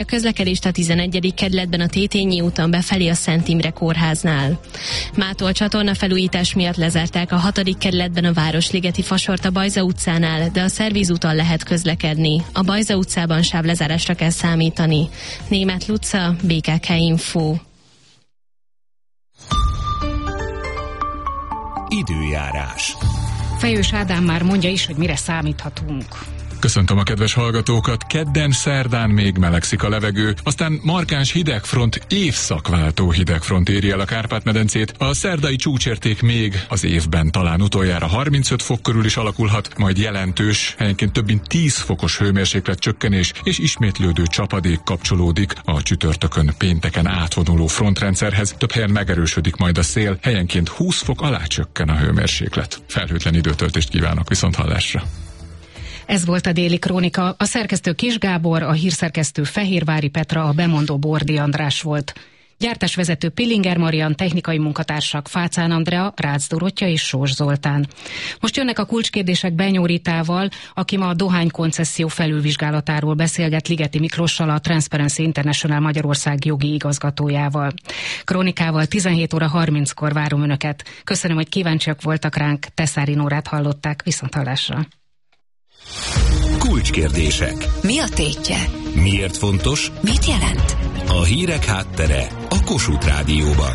közlekedést a 11. kerületben a Tétényi úton befelé a Szent Imre kórháznál. Mától csatornafelújítás miatt lezárták a 6. kerületben a Városligeti fasort a Bajza utcánál, de a szervízúton lehet közlekedni. A Bajza utcában sávlezárásra kell számítani. Németh Luca, BKK Info. Időjárás. Fejős Ádám már mondja is, hogy mire számíthatunk. Köszöntöm a kedves hallgatókat, kedden, szerdán még melegszik a levegő, aztán markáns hidegfront, évszakváltó hidegfront éri el a Kárpát-medencét. A szerdai csúcsérték még az évben talán utoljára 35 fok körül is alakulhat, majd jelentős, helyenként több mint 10 fokos hőmérséklet csökkenés és ismétlődő csapadék kapcsolódik a csütörtökön pénteken átvonuló frontrendszerhez. Több helyen megerősödik majd a szél, helyenként 20 fok alá csökken a hőmérséklet. Felhőtlen időtöltést kívánok, viszonthallásra! Ez volt a Déli Krónika. A szerkesztő Kis Gábor, a hírszerkesztő Fehérvári Petra, a bemondó Bordi András volt. Gyártásvezető Pillinger Marian, technikai munkatársak Fácán Andrea, Rácz Dorottya és Sós Zoltán. Most jönnek a kulcskérdések Benyó Ritával, aki ma a dohánykoncesszió felülvizsgálatáról beszélget Ligeti Miklossal, a Transparency International Magyarország jogi igazgatójával. Krónikával 17 óra 30-kor várom Önöket. Köszönöm, hogy kíváncsiak voltak ránk. Teszári Nórát hallották. Viszonthallásra. Kulcskérdések. Mi a tétje? Miért fontos? Mit jelent? A hírek háttere a Kossuth Rádióban.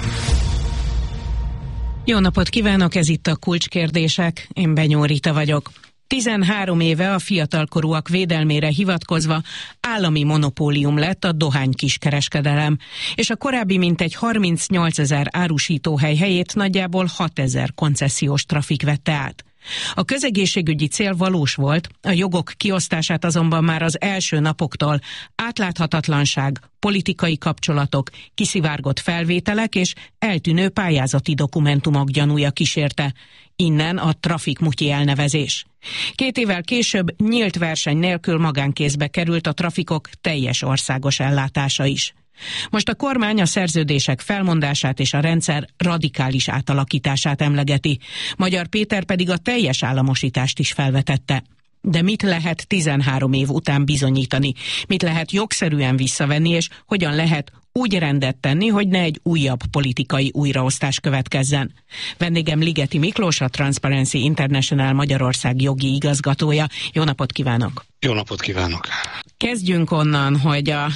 Jó napot kívánok, ez itt a Kulcskérdések. Én Benyó Rita vagyok. 13 éve a fiatalkorúak védelmére hivatkozva állami monopólium lett a dohánykiskereskedelem, és a korábbi mintegy 38 000 árusítóhely helyét nagyjából 6 000 koncesziós trafik vette át. A közegészségügyi cél valós volt, a jogok kiosztását azonban már az első napoktól átláthatatlanság, politikai kapcsolatok, kiszivárgott felvételek és eltűnő pályázati dokumentumok gyanúja kísérte. Innen a trafikmutyi elnevezés. 2 évvel később nyílt verseny nélkül magánkézbe került a trafikok teljes országos ellátása is. Most a kormány a szerződések felmondását és a rendszer radikális átalakítását emlegeti. Magyar Péter pedig a teljes államosítást is felvetette. De mit lehet 13 év után bizonyítani? Mit lehet jogszerűen visszavenni, és hogyan lehet úgy rendet tenni, hogy ne egy újabb politikai újraosztás következzen? Vendégem Ligeti Miklós, a Transparency International Magyarország jogi igazgatója. Jó napot kívánok! Jó napot kívánok! Kezdjünk onnan, hogy a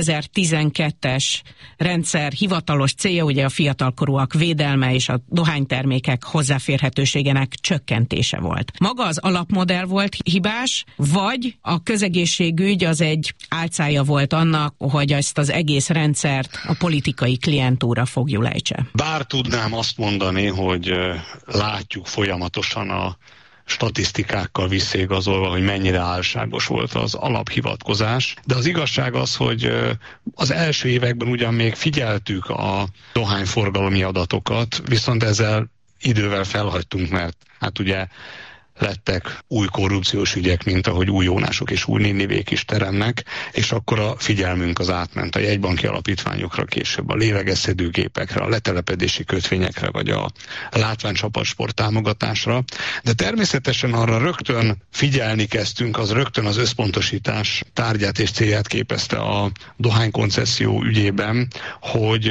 2012-es rendszer hivatalos célja ugye a fiatalkorúak védelme és a dohánytermékek hozzáférhetőségének csökkentése volt. Maga az alapmodell volt hibás, vagy a közegészségügy az egy álcája volt annak, hogy ezt az egész rendszert a politikai klientúra fogjulejtse? Bár tudnám azt mondani, hogy látjuk folyamatosan a statisztikákkal visszaigazolva, hogy mennyire álságos volt az alaphivatkozás. De az igazság az, hogy az első években ugyan még figyeltük a dohányforgalomi adatokat, viszont ezzel idővel felhagytunk, mert hát ugye lettek új korrupciós ügyek, mint ahogy új Jónások és új Ninivék is teremnek, és akkor a figyelmünk az átment a jegybanki alapítványokra, később a lélegeztetőgépekre, a letelepedési kötvényekre, vagy a látványcsapatsport támogatásra. De természetesen arra rögtön figyelni kezdtünk, az rögtön az összpontosítás tárgyát és célját képezte a dohánykoncesszió ügyében, hogy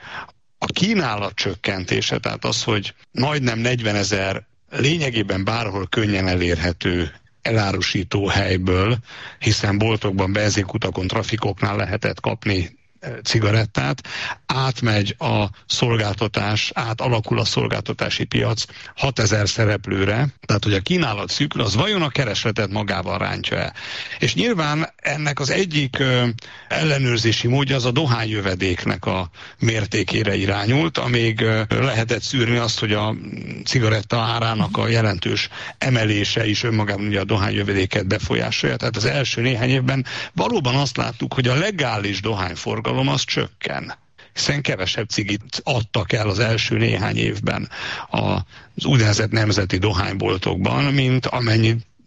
a kínálat csökkentése, tehát az, hogy majdnem 40 000 lényegében bárhol könnyen elérhető elárusító helyből, hiszen boltokban, benzinkutakon, trafikoknál lehetett kapni cigarettát, átmegy a szolgáltatás, átalakul a szolgáltatási piac 6 000 szereplőre, tehát hogy a kínálat szűkül, az vajon a keresletet magával rántja el. És nyilván ennek az egyik ellenőrzési módja az a dohányjövedéknek a mértékére irányult, amíg lehetett szűrni azt, hogy a cigaretta árának a jelentős emelése is önmagában ugye a dohányjövedéket befolyásolja. Tehát az első néhány évben valóban azt láttuk, hogy a legális dohányforgalom az csökken, hiszen kevesebb cigit adtak el az első néhány évben az úgynevezett nemzeti dohányboltokban, mint amennyit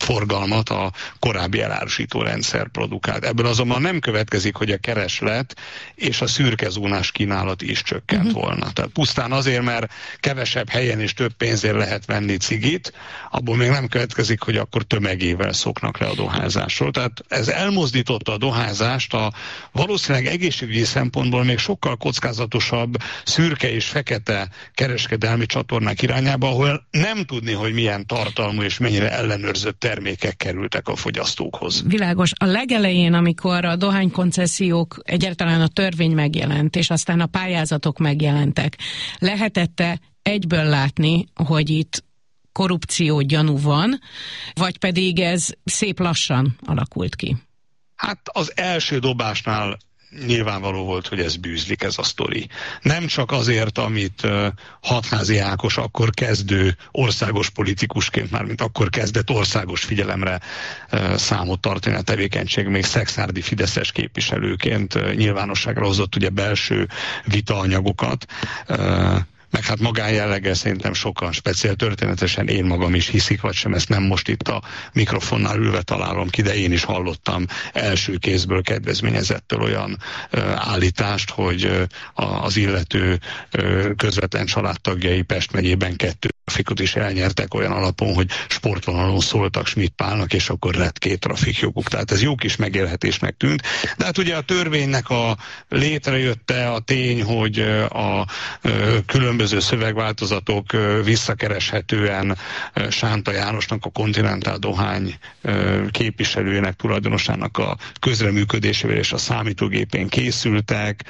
forgalmat a korábbi elárusító rendszer produkált. Ebből azonban nem következik, hogy a kereslet és a szürkezónás kínálat is csökkent volna. Tehát pusztán azért, mert kevesebb helyen és több pénzért lehet venni cigit, abból még nem következik, hogy akkor tömegével szoknak le a dohányzásról. Tehát ez elmozdította a dohányzást a valószínűleg egészségügyi szempontból még sokkal kockázatosabb szürke és fekete kereskedelmi csatornák irányába, ahol nem tudni, hogy milyen tartalmú és mennyire ellenőrzött termékek kerültek a fogyasztókhoz. Világos. A legelején, amikor a dohánykoncesziók, egyáltalán a törvény megjelent, és aztán a pályázatok megjelentek, lehetette egyből látni, hogy itt korrupció gyanú van, vagy pedig ez szép lassan alakult ki? Hát az első dobásnál nyilvánvaló volt, hogy ez bűzlik, ez a sztori. Nem csak azért, amit Hatházi Ákos akkor kezdő országos politikusként, mármint akkor kezdett országos figyelemre számot tartani a tevékenység, még Szekszárdi fideszes képviselőként nyilvánosságra hozott ugye belső vitaanyagokat, meg hát magánjelleggel szerintem sokan, speciál történetesen én magam is hiszik, vagy sem, ezt nem most itt a mikrofonnál ülve találom ki, de én is hallottam első kézből kedvezményezettől olyan állítást, hogy az illető közvetlen családtagjai Pest megyében 2 trafikot is elnyertek olyan alapon, hogy sportvonalon szóltak Schmidt Pálnak, és akkor lett 2 trafikjoguk. Tehát ez jó kis megélhetésnek tűnt. De hát ugye a törvénynek a létrejötte a tény, hogy a különböző szövegváltozatok visszakereshetően Sánta Jánosnak, a Continental dohány képviselőjének, tulajdonosának a közreműködésével és a számítógépén készültek.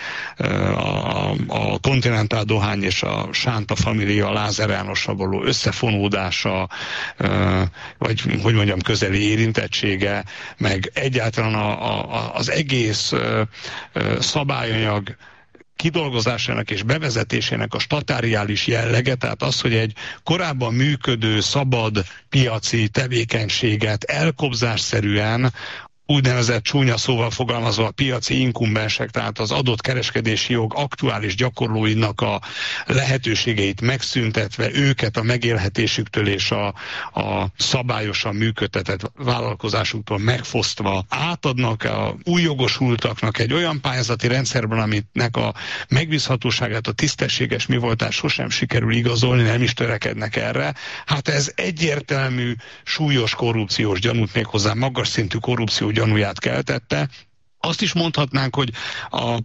A Continental dohány és a Sánta família Lázár Jánossal való összefonódása, vagy hogy mondjam, közeli érintettsége, meg egyáltalán az egész szabályanyag kidolgozásának és bevezetésének a statáriális jellege, tehát az, hogy egy korábban működő, szabad piaci tevékenységet elkobzásszerűen, úgynevezett csúnya szóval fogalmazva a piaci inkumbensek, tehát az adott kereskedési jog aktuális gyakorlóinak a lehetőségeit megszüntetve, őket a megélhetésüktől és a szabályosan működtetett vállalkozásuktól megfosztva átadnak a új jogosultaknak egy olyan pályázati rendszerben, aminek a megbízhatóságát, a tisztességes mivoltást sosem sikerül igazolni, nem is törekednek erre. Hát ez egyértelmű, súlyos korrupciós gyanút, méghozzá magas szintű korrupció gyanúját keltette. Azt is mondhatnánk, hogy a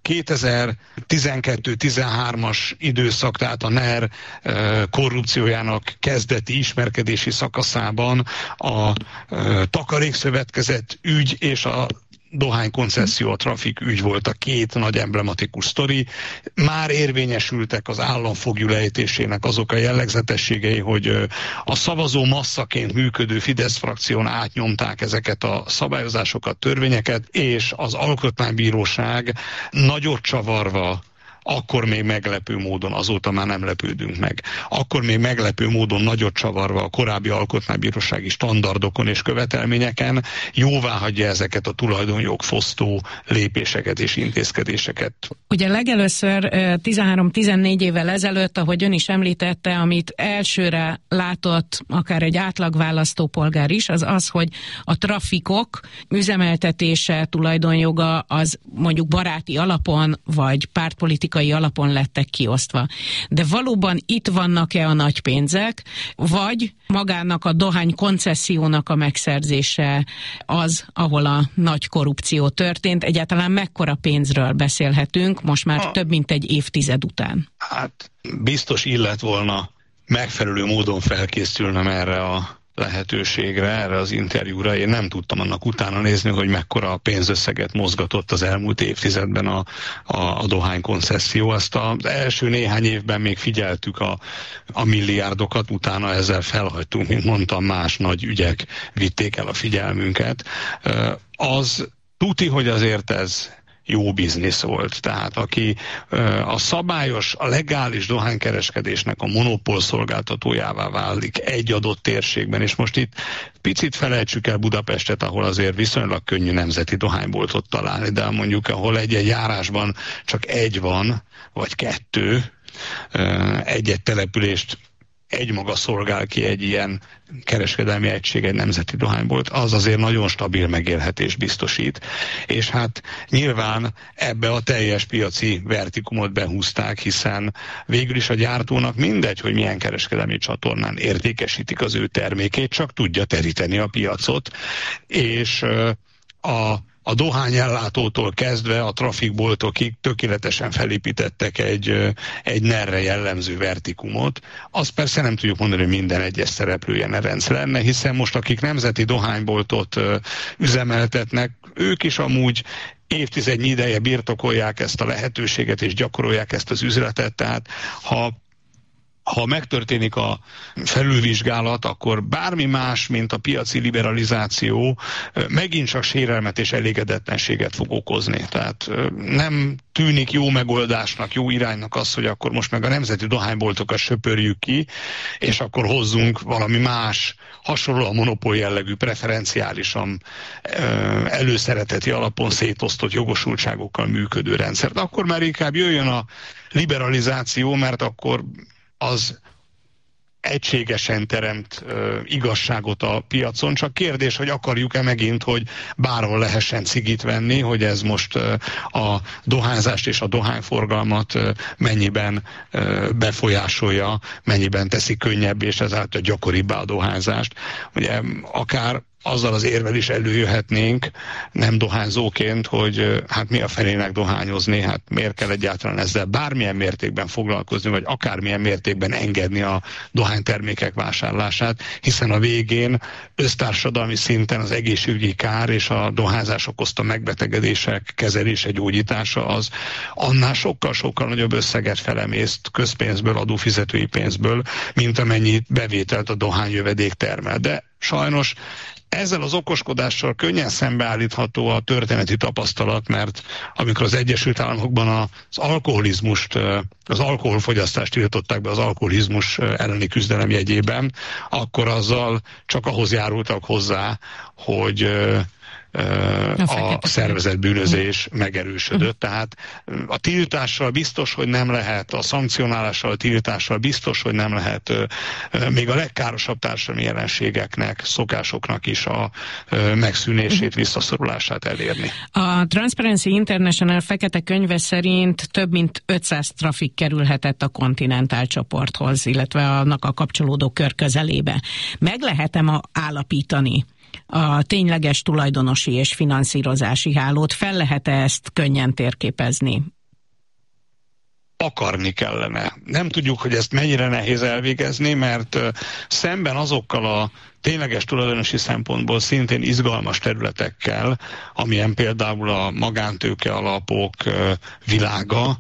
2012-13-as időszak, tehát a NER korrupciójának kezdeti ismerkedési szakaszában a takarékszövetkezet ügy és a dohánykoncesszió, a trafik ügy volt a 2 nagy emblematikus sztori. Már érvényesültek az államfoglyú lejtésének azok a jellegzetességei, hogy a szavazó masszaként működő Fidesz frakción átnyomták ezeket a szabályozásokat, törvényeket, és az Alkotmánybíróság nagyot csavarva, akkor még meglepő módon, azóta már nem lepődünk meg, akkor még meglepő módon nagyot csavarva a korábbi alkotmánybírósági standardokon és követelményeken jóváhagyja ezeket a tulajdonjogfosztó lépéseket és intézkedéseket. Ugye legelőször 13-14 évvel ezelőtt, ahogy ön is említette, amit elsőre látott akár egy átlag választópolgár is, az, hogy a trafikok üzemeltetése, tulajdonjoga az mondjuk baráti alapon, vagy pártpolitikai alapon lettek kiosztva. De valóban itt vannak-e a nagy pénzek, vagy magának a dohány koncessziónak a megszerzése az, ahol a nagy korrupció történt? Egyáltalán mekkora pénzről beszélhetünk most már több mint egy évtized után? Hát biztos illet volna megfelelő módon felkészülnem erre a lehetőségre, erre az interjúra. Én nem tudtam annak utána nézni, hogy mekkora pénzösszeget mozgatott az elmúlt évtizedben a dohánykoncesszió. Azt az első néhány évben még figyeltük a milliárdokat, utána ezzel felhagytunk, mint mondtam, más nagy ügyek vitték el a figyelmünket. Az tuti, hogy azért ez jó biznisz volt. Tehát aki a szabályos, a legális dohánykereskedésnek a monopól szolgáltatójává válik egy adott térségben, és most itt picit felejtsük el Budapestet, ahol azért viszonylag könnyű nemzeti dohányboltot találni, de mondjuk ahol egy-egy járásban csak 1 van, vagy 2, egy-egy települést egymaga szolgál ki egy ilyen kereskedelmi egység, egy nemzeti dohánybolt, az azért nagyon stabil megélhetést biztosít. És hát nyilván ebbe a teljes piaci vertikumot behúzták, hiszen végül is a gyártónak mindegy, hogy milyen kereskedelmi csatornán értékesítik az ő termékét, csak tudja teríteni a piacot, és a dohányellátótól kezdve a trafikboltokig tökéletesen felépítettek egy NER-re jellemző vertikumot. Azt persze nem tudjuk mondani, hogy minden egyes szereplője NER-enc lenne, hiszen most akik nemzeti dohányboltot üzemeltetnek, ők is amúgy évtizednyi ideje birtokolják ezt a lehetőséget és gyakorolják ezt az üzletet, tehát ha megtörténik a felülvizsgálat, akkor bármi más, mint a piaci liberalizáció megint csak sérelmet és elégedetlenséget fog okozni. Tehát nem tűnik jó megoldásnak, jó iránynak az, hogy akkor most meg a nemzeti dohányboltokat söpörjük ki, és akkor hozzunk valami más, hasonló a monopól jellegű, preferenciálisan előszereteti alapon szétosztott jogosultságokkal működő rendszert. Akkor már inkább jöjjön a liberalizáció, mert akkor az egységesen teremt igazságot a piacon, csak kérdés, hogy akarjuk-e megint, hogy bárhol lehessen cigit venni, hogy ez most a dohányzást és a dohányforgalmat mennyiben befolyásolja, mennyiben teszi könnyebb és ezáltal gyakoribbá a dohányzást. Ugye akár azzal az érvel is előjöhetnénk, nem dohányzóként, hogy hát mi a felének dohányozni, hát miért kell egyáltalán ezzel bármilyen mértékben foglalkozni, vagy akármilyen mértékben engedni a dohánytermékek vásárlását, hiszen a végén össztársadalmi szinten az egészségügyi kár és a dohányzás okozta megbetegedések kezelése, gyógyítása az annál sokkal-sokkal nagyobb összeget felemészt közpénzből, adófizetői pénzből, mint amennyi bevételt a dohányjövedék termel. De sajnos ezzel az okoskodással könnyen szembeállítható a történeti tapasztalat, mert amikor az Egyesült Államokban az alkoholizmust, az alkoholfogyasztást tiltották be az alkoholizmus elleni küzdelem jegyében, akkor azzal csak ahhoz járultak hozzá, hogy a szervezett bűnözés megerősödött. Tehát a tiltással biztos, hogy nem lehet, a szankcionálással, a tiltással biztos, hogy nem lehet még a legkárosabb társadalmi jelenségeknek, szokásoknak is a megszűnését, visszaszorulását elérni. A Transparency International fekete könyve szerint több mint 500 trafik kerülhetett a Continental csoporthoz, illetve annak a kapcsolódó kör közelébe. Meg lehet-e állapítani a tényleges tulajdonosi és finanszírozási hálót? Fel lehet-e ezt könnyen térképezni? Akarni kellene. Nem tudjuk, hogy ezt mennyire nehéz elvégezni, mert szemben azokkal a tényleges tulajdonosi szempontból szintén izgalmas területekkel, amilyen például a magántőke alapok világa,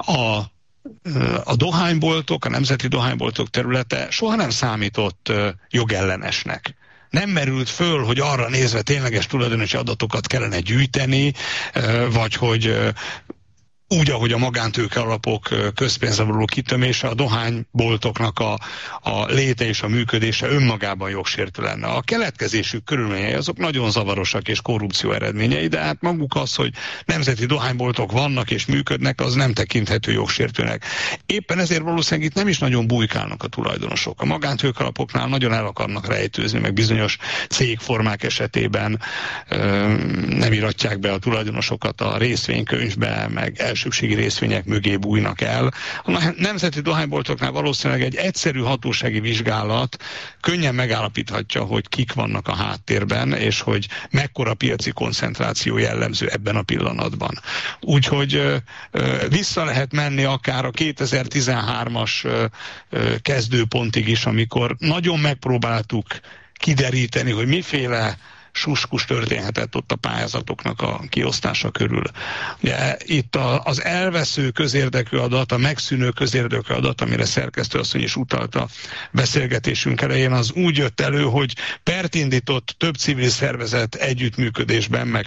a dohányboltok, a nemzeti dohányboltok területe soha nem számított jogellenesnek. Nem merült föl, hogy arra nézve tényleges tulajdonosi adatokat kellene gyűjteni, vagy hogy úgy, ahogy a magántőke alapok közpénzre való kitömése, a dohányboltoknak a léte és a működése önmagában jogsértő lenne. A keletkezésük körülményei azok nagyon zavarosak és korrupció eredményei, de hát maguk az, hogy nemzeti dohányboltok vannak és működnek, az nem tekinthető jogsértőnek. Éppen ezért valószínűleg itt nem is nagyon bujkálnak a tulajdonosok. A magántőke alapoknál nagyon el akarnak rejtőzni, meg bizonyos cégformák esetében nem iratják be a tulajdonosokat a részvénykönyvbe, meg elsőbségi részvények mögé bújnak el. A nemzeti dohányboltoknál valószínűleg egy egyszerű hatósági vizsgálat könnyen megállapíthatja, hogy kik vannak a háttérben, és hogy mekkora piaci koncentráció jellemző ebben a pillanatban. Úgyhogy vissza lehet menni akár a 2013-as kezdőpontig is, amikor nagyon megpróbáltuk kideríteni, hogy miféle suskus történhetett ott a pályázatoknak a kiosztása körül. Ugye, itt az elvesző közérdekű adat, a megszűnő közérdekű adat, amire szerkesztőasszony is utalt a beszélgetésünk elején, az úgy jött elő, hogy pert indított több civil szervezet együttműködésben, meg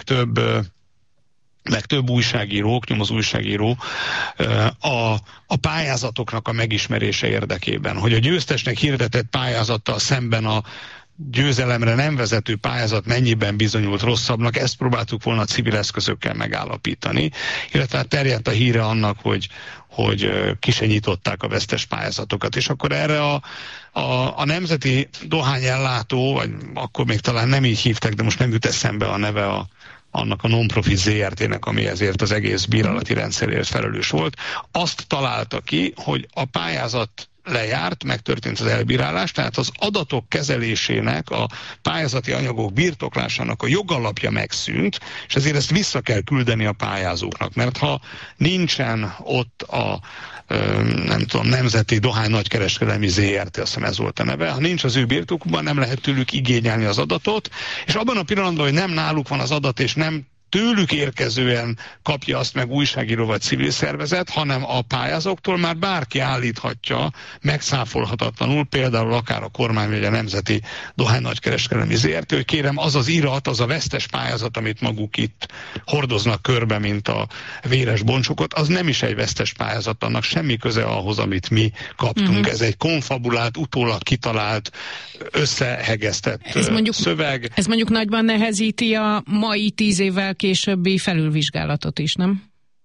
több újságírók, nyomozó újságíró a pályázatoknak a megismerése érdekében, hogy a győztesnek hirdetett pályázattal szemben a győzelemre nem vezető pályázat mennyiben bizonyult rosszabbnak, ezt próbáltuk volna civil eszközökkel megállapítani, illetve terjedt a híre annak, hogy ki se nyitották a vesztes pályázatokat. És akkor erre a Nemzeti Dohányellátó, vagy akkor még talán nem így hívták, de most nem jut eszembe a neve annak a non-profit ZRT-nek, ami ezért az egész bírálati rendszerért felelős volt, azt találta ki, hogy a pályázat lejárt, megtörtént az elbírálás, tehát az adatok kezelésének, a pályázati anyagok birtoklásának a jogalapja megszűnt, és ezért ezt vissza kell küldeni a pályázóknak, mert ha nincsen ott a Nemzeti Dohány Nagykereskedelmi ZRT, azt hiszem ez volt a neve, ha nincs az ő birtokukban, nem lehet tőlük igényelni az adatot, és abban a pillanatban, hogy nem náluk van az adat, és nem tőlük érkezően kapja azt meg újságíró vagy civil szervezet, hanem a pályázóktól már bárki állíthatja megszáfolhatatlanul, például akár a kormány vagy a Nemzeti Dohány Nagykereskedelmi ZRT, hogy kérem, az az irat, az a vesztes pályázat, amit maguk itt hordoznak körbe, mint a véres boncsokot, az nem is egy vesztes pályázat, annak semmi köze ahhoz, amit mi kaptunk. Ez egy konfabulált, utólag kitalált, összehegesztett szöveg. Ez mondjuk nagyban nehezíti a mai 10 évvel későbbi felülvizsgálatot is, nem?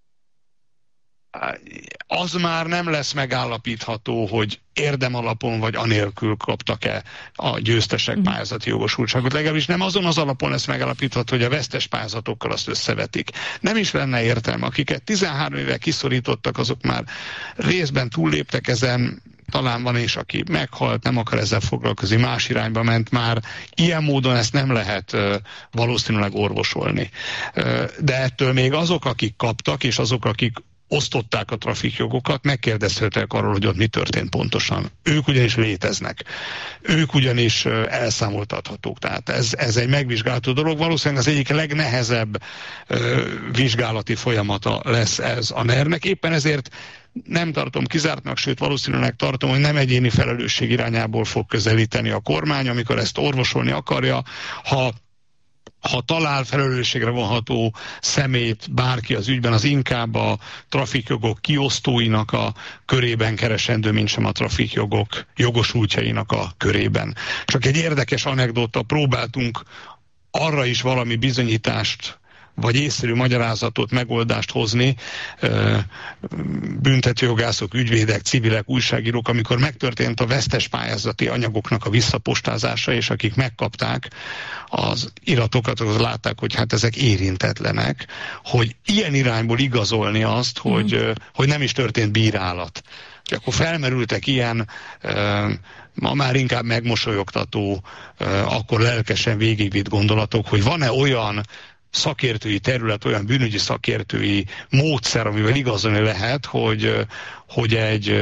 Az már nem lesz megállapítható, hogy érdemalapon vagy anélkül kaptak-e a győztesek pályázati jogosultságot. Legalábbis nem azon az alapon lesz megállapítható, hogy a vesztes pályázatokkal azt összevetik. Nem is lenne értelme. Akiket 13 éve kiszorítottak, azok már részben túlléptek ezen, talán van is, aki meghalt, nem akar ezzel foglalkozni, más irányba ment már. Ilyen módon ezt nem lehet valószínűleg orvosolni. De ettől még azok, akik kaptak, és azok, akik osztották a trafikjogokat, megkérdezhetek arról, hogy ott mi történt pontosan. Ők ugyanis léteznek. Ők ugyanis elszámoltathatók. Tehát ez egy megvizsgálható dolog. Valószínűleg az egyik legnehezebb vizsgálati folyamata lesz ez a NER-nek. Éppen ezért nem tartom kizártnak, sőt valószínűleg tartom, hogy nem egyéni felelősség irányából fog közelíteni a kormány, amikor ezt orvosolni akarja. Ha talál felelősségre vonható szemét bárki az ügyben, az inkább a trafikjogok kiosztóinak a körében keresendő, mint sem a trafikjogok jogosultjainak a körében. Csak egy érdekes anekdóta, próbáltunk arra is valami bizonyítást vagy észszerű magyarázatot, megoldást hozni, büntetőjogászok, ügyvédek, civilek, újságírók, amikor megtörtént a vesztes pályázati anyagoknak a visszapostázása, és akik megkapták az iratokat, azok látták, hogy hát ezek érintetlenek, hogy ilyen irányból igazolni azt, hogy nem is történt bírálat. És akkor felmerültek ilyen ma már inkább megmosolyogtató, akkor lelkesen végigvitt gondolatok, hogy van-e olyan szakértői terület, olyan bűnügyi szakértői módszer, amivel igazolni lehet, hogy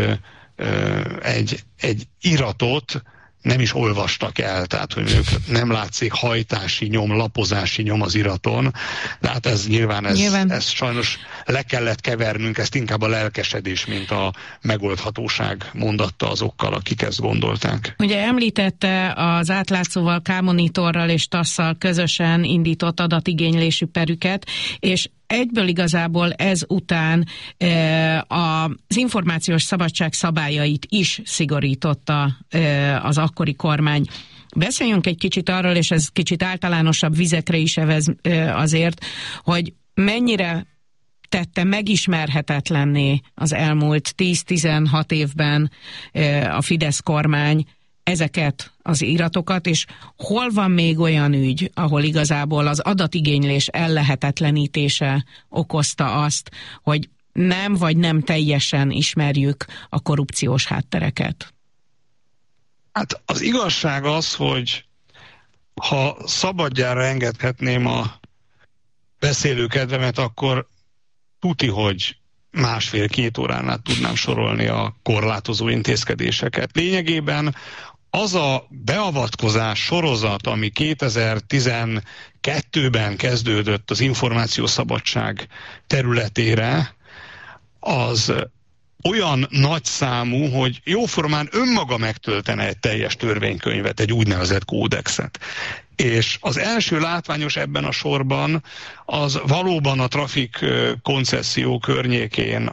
egy iratot nem is olvastak el, tehát hogy ők nem látszik hajtási nyom, lapozási nyom az iraton, de hát ez nyilván ez sajnos le kellett kevernünk, ezt inkább a lelkesedés, mint a megoldhatóság mondatta azokkal, akik ezt gondolták. Ugye említette az átlátszóval, K-Monitorral és TASZ-szal közösen indított adatigénylésű perüket, és egyből igazából ez után az információs szabadság szabályait is szigorította az akkori kormány. Beszéljünk egy kicsit arról, és ez kicsit általánosabb vizekre is evez azért, hogy mennyire tette megismerhetetlenné az elmúlt 10-16 évben a Fidesz kormány ezeket az iratokat, és hol van még olyan ügy, ahol igazából az adatigénylés ellehetetlenítése okozta azt, hogy nem vagy nem teljesen ismerjük a korrupciós háttereket? Hát az igazság az, hogy ha szabadjára engedhetném a beszélőkedvemet, akkor tuti, hogy 1,5-2 órán át tudnám sorolni a korlátozó intézkedéseket. Lényegében az a beavatkozás sorozat, ami 2012-ben kezdődött az információszabadság területére, az olyan nagy számú, hogy jóformán önmaga megtöltene egy teljes törvénykönyvet, egy úgynevezett kódexet. És az első látványos ebben a sorban az valóban a trafik koncesszió környékén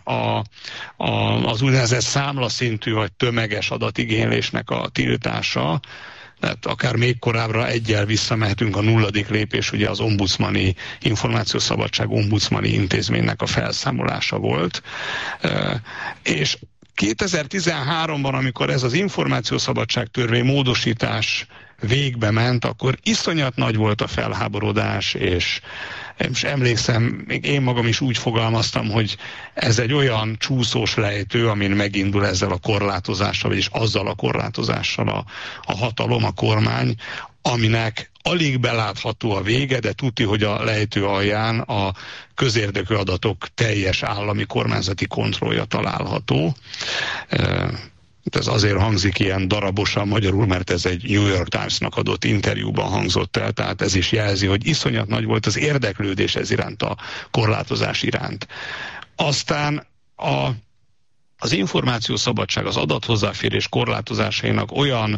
az úgynevezett számlaszintű vagy tömeges adatigénylésnek a tiltása. tehát akár még korábbra egyel visszamehetünk, a 0. lépés ugye az ombudsmani, információszabadság ombudsmani intézménynek a felszámolása volt, és 2013-ban, amikor ez az információszabadság törvény módosítás végbe ment, akkor iszonyat nagy volt a felháborodás, és emlékszem, még én magam is úgy fogalmaztam, hogy ez egy olyan csúszós lejtő, amin megindul ezzel a korlátozással, vagyis azzal a korlátozással a hatalom, a kormány, aminek alig belátható a vége, de tuti, hogy a lejtő alján a közérdekű adatok teljes állami kormányzati kontrollja található. Ez azért hangzik ilyen darabosan magyarul, mert ez egy New York Times-nak adott interjúban hangzott el, tehát ez is jelzi, hogy iszonyat nagy volt az érdeklődés ez iránt, a korlátozás iránt. Aztán az információszabadság, az adathozzáférés korlátozásainak olyan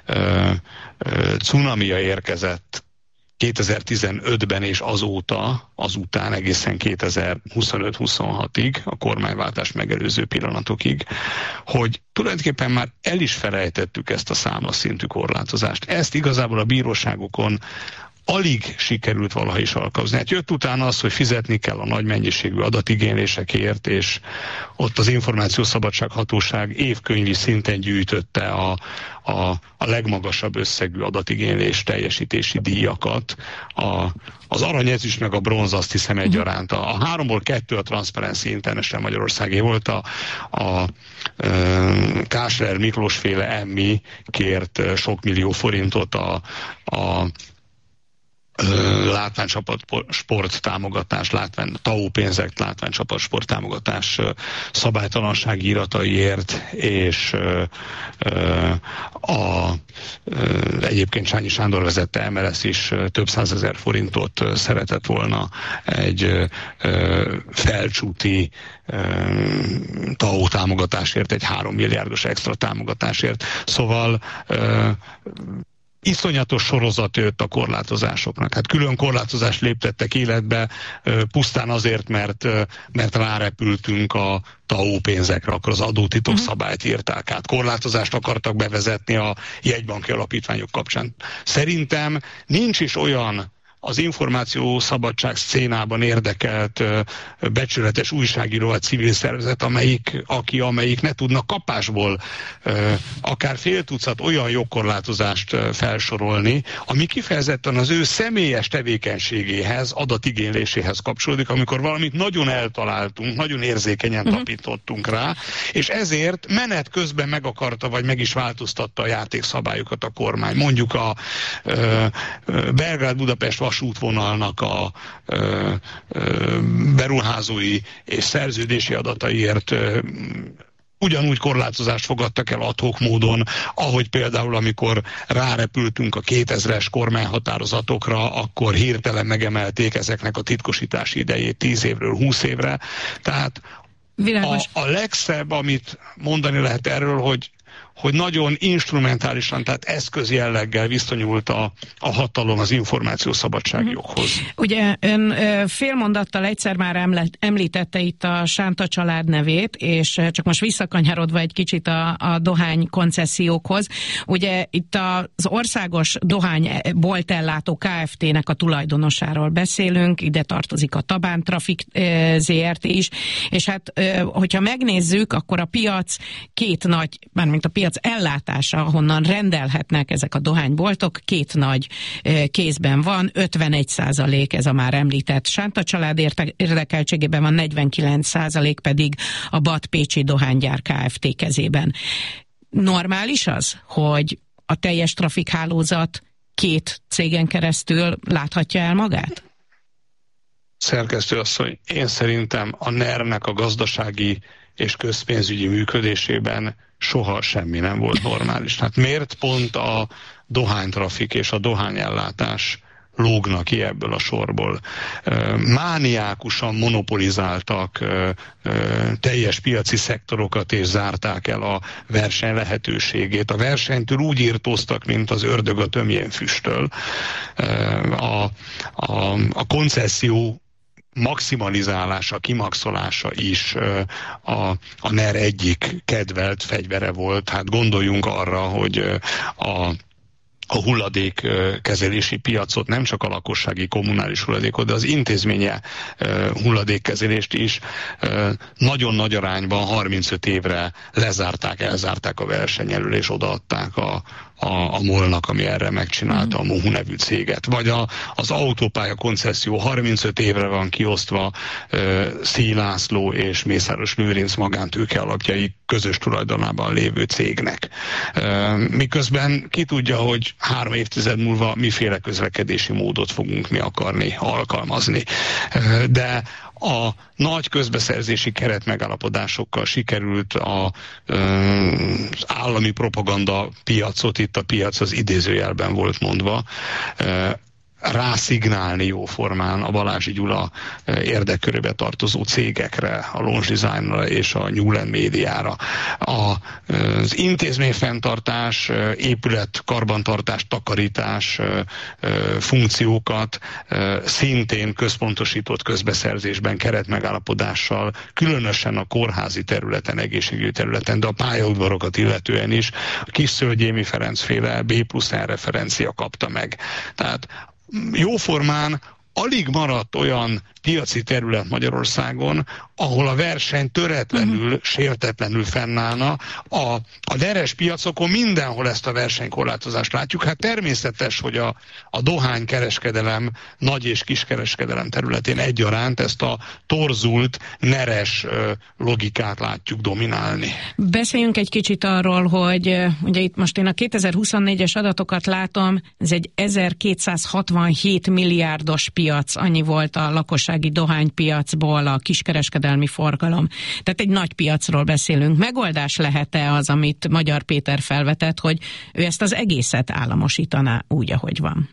cunamia érkezett 2015-ben és azután egészen 2025-26-ig, a kormányváltás megelőző pillanatokig, hogy tulajdonképpen már el is felejtettük ezt a számlaszintű korlátozást. Ezt igazából a bíróságokon alig sikerült valaha is alkalmazni. Hát jött utána az, hogy fizetni kell a nagy mennyiségű adatigénylésekért, és ott az Információszabadság Hatóság évkönyvi szinten gyűjtötte a legmagasabb összegű adatigénylés teljesítési díjakat. Az arany, ezüst meg a bronz, azt hiszem egyaránt. A 3-ból 2 a Transparency International Magyarországé volt, a Kásler Miklós féle Emmi kért sok millió forintot a látványcsapat sport támogatás, TAO pénzek látványcsapat sport támogatás szabálytalansági irataiért, és egyébként Sányi Sándor vezette MLS is több 100 000 forintot szeretett volna egy felcsúti TAO támogatásért, egy 3 milliárdos extra támogatásért. Szóval iszonyatos sorozat jött a korlátozásoknak. Hát külön korlátozást léptettek életbe pusztán azért, mert rárepültünk a TAO pénzekre, akkor az adótitok szabályt írták át. Korlátozást akartak bevezetni a jegybanki alapítványok kapcsán. Szerintem nincs is olyan az információszabadság szcénában érdekelt becsületes újságíró vagy civil szervezet, amelyik ne tudna kapásból akár fél tucat olyan jogkorlátozást felsorolni, ami kifejezetten az ő személyes tevékenységéhez, adatigényléséhez kapcsolódik, amikor valamit nagyon eltaláltunk, nagyon érzékenyen tapintottunk rá, és ezért menet közben meg akarta, vagy meg is változtatta a játékszabályokat a kormány. Mondjuk a Belgrád-Budapest vasútvonalnak a beruházói és szerződési adataiért ugyanúgy korlátozást fogadtak el ad hoc módon, ahogy például amikor rárepültünk a 2000-es kormányhatározatokra, akkor hirtelen megemelték ezeknek a titkosítási idejét 10 évről 20 évre. Tehát a legszebb, amit mondani lehet erről, hogy nagyon instrumentálisan, tehát eszközjelleggel viszonyult a hatalom az információszabadsági joghoz. Ugye ön fél mondattal egyszer már említette itt a Sánta család nevét, és csak most visszakanyarodva egy kicsit a dohány koncesziókhoz. Ugye itt az országos dohányboltellátó Kft-nek a tulajdonosáról beszélünk, ide tartozik a Tabán Trafik ZRT is, és hát hogyha megnézzük, akkor a piac mármint a piac ellátása, ahonnan rendelhetnek ezek a dohányboltok, 2 nagy kézben van, 51% ez a már említett Sánta család érdekeltségében van, 49% pedig a Bad Pécsi Dohánygyár Kft. Kezében. Normális az, hogy a teljes trafikhálózat 2 cégen keresztül láthatja el magát? Szerkesztő asszony, én szerintem a NER-nek a gazdasági és közpénzügyi működésében soha semmi nem volt normális. Hát miért pont a dohánytrafik és a dohányellátás lógnak ki ebből a sorból? Mániákusan monopolizáltak teljes piaci szektorokat, és zárták el a verseny lehetőségét. A versenytől úgy írtóztak, mint az ördög a tömjén füsttől. A koncesszió maximalizálása, kimaxolása is a NER egyik kedvelt fegyvere volt. Hát gondoljunk arra, hogy a hulladékkezelési piacot, nem csak a lakossági kommunális hulladékot, de az intézménye hulladékkezelést is nagyon nagy arányban 35 évre elzárták a verseny elől, és odaadták a MOL-nak, ami erre megcsinálta a Mohu nevű céget. Vagy az autópálya koncesszió 35 évre van kiosztva Szély László és Mészáros Lőrinc magántőke alapjai közös tulajdonában lévő cégnek. Miközben ki tudja, hogy 3 évtized múlva miféle közlekedési módot fogunk mi akarni alkalmazni. De a nagy közbeszerzési keretmegállapodásokkal sikerült az állami propaganda piacot, itt a piac az idézőjelben volt mondva, rászignálni jóformán a Balázsi Gyula érdekkörébe tartozó cégekre, a Launch Designra és a Newland Médiára. Az intézményfenntartás, épület, karbantartás, takarítás funkciókat szintén központosított közbeszerzésben, keretmegállapodással, különösen a kórházi területen, egészségügyi területen, de a pályaudvarokat illetően is a Kisszölgyémi Ferencféle B+N referencia kapta meg. Tehát jóformán alig maradt olyan piaci terület Magyarországon, ahol a verseny töretlenül, sértetlenül fennállna. A veres piacokon mindenhol ezt a versenykorlátozást látjuk. Hát természetes, hogy a dohánykereskedelem, nagy- és kiskereskedelem területén egyaránt ezt a torzult, neres logikát látjuk dominálni. Beszéljünk egy kicsit arról, hogy ugye itt most én a 2024-es adatokat látom, ez egy 1267 milliárdos piac, annyi volt a lakossági dohánypiacból a kiskereskedelmi forgalom. Tehát egy nagy piacról beszélünk. Megoldás lehet-e az, amit Magyar Péter felvetett, hogy ő ezt az egészet államosítaná úgy, ahogy van?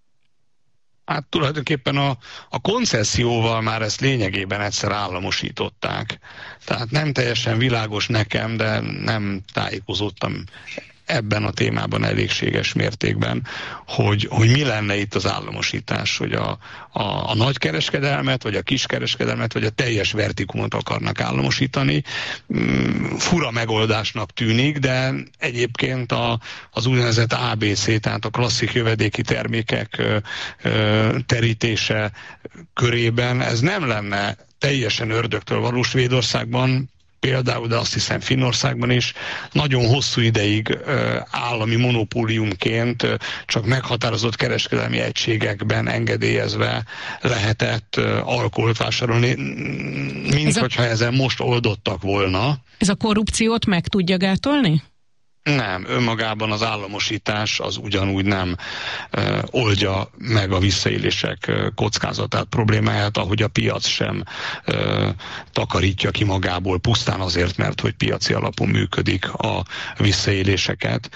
Hát tulajdonképpen a koncesszióval már ezt lényegében egyszer államosították. Tehát nem teljesen világos nekem, de nem tájékozódtam ebben a témában elégséges mértékben, hogy mi lenne itt az államosítás, hogy a nagykereskedelmet, vagy a kiskereskedelmet, vagy a teljes vertikumot akarnak államosítani. Fura megoldásnak tűnik, de egyébként az úgynevezett ABC, tehát a klasszik jövedéki termékek terítése körében ez nem lenne teljesen ördögtől való. Svédországban például, de azt hiszem Finnországban is nagyon hosszú ideig állami monopóliumként csak meghatározott kereskedelmi egységekben engedélyezve lehetett alkoholt vásárolni, minthogyha ezen most oldottak volna. Ez a korrupciót meg tudja gátolni? Nem, önmagában az államosítás az ugyanúgy nem oldja meg a visszaélések kockázatát, problémáját, ahogy a piac sem takarítja ki magából pusztán azért, mert hogy piaci alapon működik a visszaéléseket.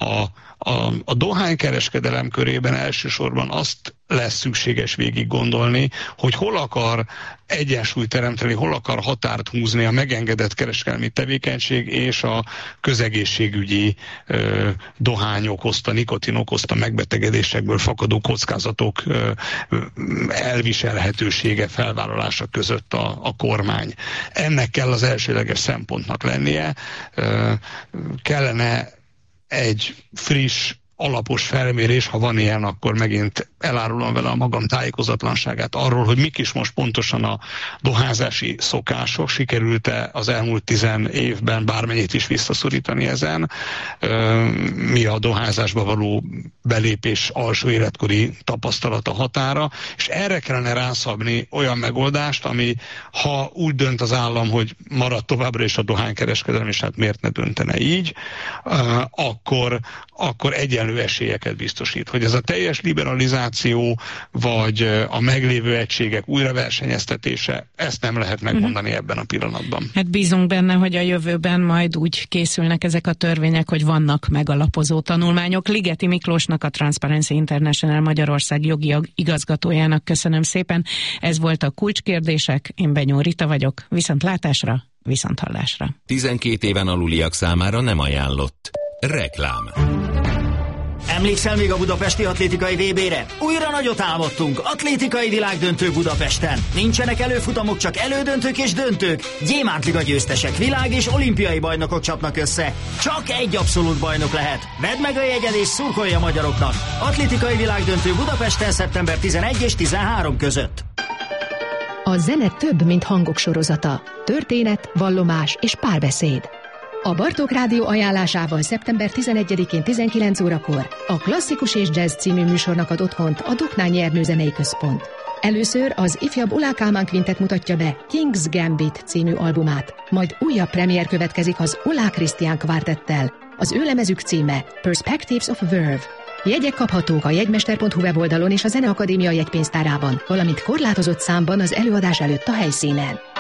A dohánykereskedelem körében elsősorban azt lesz szükséges végig gondolni, hogy hol akar egyensúlyt teremteni, hol akar határt húzni a megengedett kereskedelmi tevékenység és a közegészségügyi dohány okozta, nikotin okozta megbetegedésekből fakadó kockázatok elviselhetősége, felvállalása között a kormány. Ennek kell az elsőleges szempontnak lennie. Kellene egy friss, alapos felmérés, ha van ilyen, akkor megint elárulom vele a magam tájékozatlanságát arról, hogy mik is most pontosan a dohányzási szokások, sikerült-e az elmúlt 10 évben bármennyit is visszaszorítani ezen, mi a dohányzásba való belépés alsó életkori tapasztalata határa, és erre kellene rászabni olyan megoldást, ami ha úgy dönt az állam, hogy marad továbbra is a dohánykereskedelem, és hát miért ne döntene így, akkor egyenlő esélyeket biztosít. Hogy ez a teljes liberalizáció, vagy a meglévő egységek újraversenyeztetése, ezt nem lehet megmondani ebben a pillanatban. Hát bízunk benne, hogy a jövőben majd úgy készülnek ezek a törvények, hogy vannak megalapozó tanulmányok. Ligeti Miklósnak, a Transparency International Magyarország jogi igazgatójának köszönöm szépen. Ez volt a Kulcskérdések, én Benyó Rita vagyok. Viszontlátásra, viszonthallásra. 12 éven aluliak számára nem ajánlott. Reklám. Emlékszel még a budapesti atlétikai VB-re? Újra nagyot álmodtunk, atlétikai világdöntő Budapesten. Nincsenek előfutamok, csak elődöntők és döntők. Gyémántliga győztesek, világ és olimpiai bajnokok csapnak össze. Csak egy abszolút bajnok lehet. Vedd meg a jegyed és szurkolj a magyaroknak. Atlétikai világdöntő Budapesten szeptember 11 és 13 között. A zene több, mint hangok sorozata. Történet, vallomás és párbeszéd. A Bartók Rádió ajánlásával szeptember 11-én 19 órakor a Klasszikus és Jazz című műsornak ad otthont a Doknányi Ernő Zenei Központ. Először az ifjabb Ullá Kálmán Quintet mutatja be King's Gambit című albumát, majd újabb premier következik az Ullá Krisztián Kvártettel. Az ő lemezük címe Perspectives of Verve. Jegyek kaphatók a jegymester.hu weboldalon és a Zeneakadémia jegypénztárában, valamint korlátozott számban az előadás előtt a helyszínen.